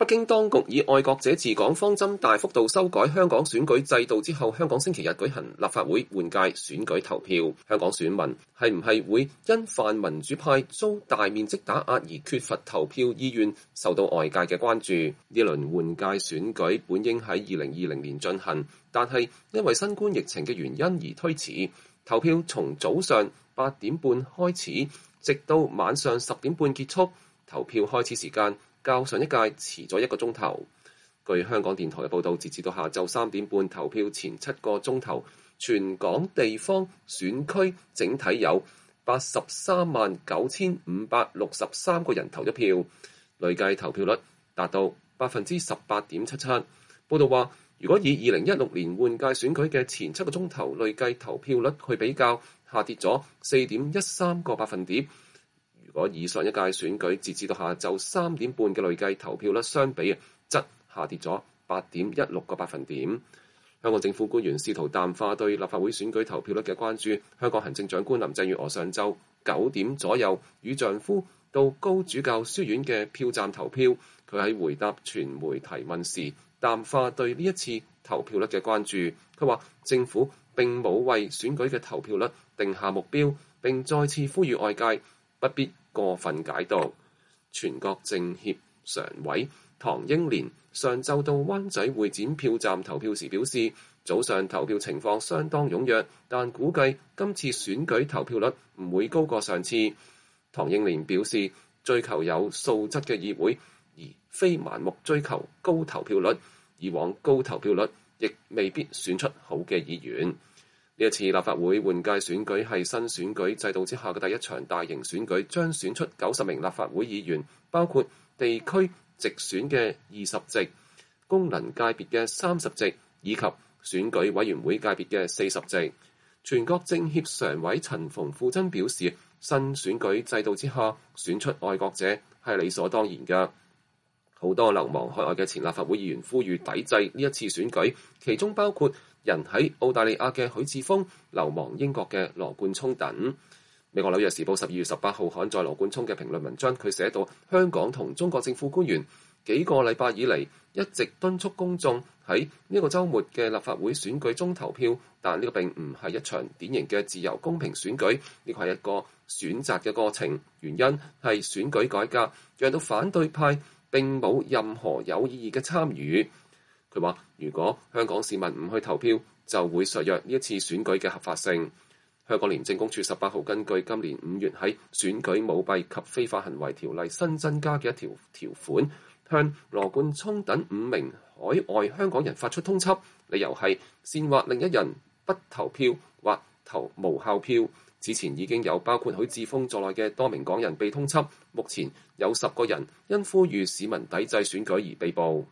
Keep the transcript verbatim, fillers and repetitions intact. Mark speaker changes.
Speaker 1: 北京當局以愛國者治港方針大幅度修改香港選舉制度之後，香港星期日舉行立法會換屆選舉投票。香港選民係唔係會因泛民主派遭大面積打壓而缺乏投票意願，受到外界嘅關注。呢輪換屆選舉本應喺二零二零年進行，但係因為新冠疫情嘅原因而推遲。投票從早上八點半開始，直到晚上十點半結束。投票開始時間較上一屆遲咗一個鐘頭。據香港電台嘅報導，截至到下晝三點半投票前七個鐘頭，全港地方選區整體有八十三萬九千五百六十三個人投咗票，累計投票率達到百分之十八點七七。報導話，如果以二零一六年換屆選舉嘅前七個鐘頭累計投票率去比較，下跌咗四點一三個百分點。如果以上一屆選舉截至到下晝三點半嘅累計投票率相比，則下跌咗八點一六個百分點。香港政府官員試圖淡化對立法會選舉投票率嘅關注。香港行政長官林鄭月娥上晝九點左右與丈夫到高主教書院嘅票站投票。佢喺回答傳媒提問時，淡化對呢一次投票率嘅關注。佢話政府並冇為選舉嘅投票率定下目標，並再次呼籲外界不必過分解讀。全國政協常委唐英年上晝到灣仔會展票站投票時表示，早上投票情況相當踴躍，但估計今次選舉投票率唔會高過上次。唐英年表示，追求有素質嘅議會，而非盲目追求高投票率。以往高投票率亦未必選出好嘅議員。呢一次立法會換屆選舉係新選舉制度之下嘅第一場大型選舉，將選出九十名立法會議員，包括地區直選嘅二十席、功能界別嘅三十席，以及選舉委員會界別嘅四十席。全國政協常委陳馮富珍表示，新選舉制度之下，選出愛國者係理所當然嘅。好多流亡海外嘅前立法會議員呼籲抵制呢一次選舉，其中包括人喺澳大利亞嘅許智峰、流亡英國嘅羅冠聰等。美國紐約時報十二月十八號刊載羅冠聰嘅評論文章，佢寫到香港同中國政府官員幾個禮拜以嚟一直敦促公眾喺呢個週末嘅立法會選舉中投票，但呢個並唔係一場典型嘅自由公平選舉，呢個係一個選擇嘅過程。原因係選舉改革讓到反對派並冇任何有意義嘅參與。佢話：如果香港市民唔去投票，就會削弱呢一次選舉嘅合法性。香港廉政公署十八號根據今年五月喺選舉舞弊及非法行為條例新增加嘅一條條款，向羅冠聰等五名海外香港人發出通緝，理由係煽惑另一人不投票或投無效票。此前已經有包括許智峰在內嘅多名港人被通緝，目前有十個人因呼籲市民抵制選舉而被捕。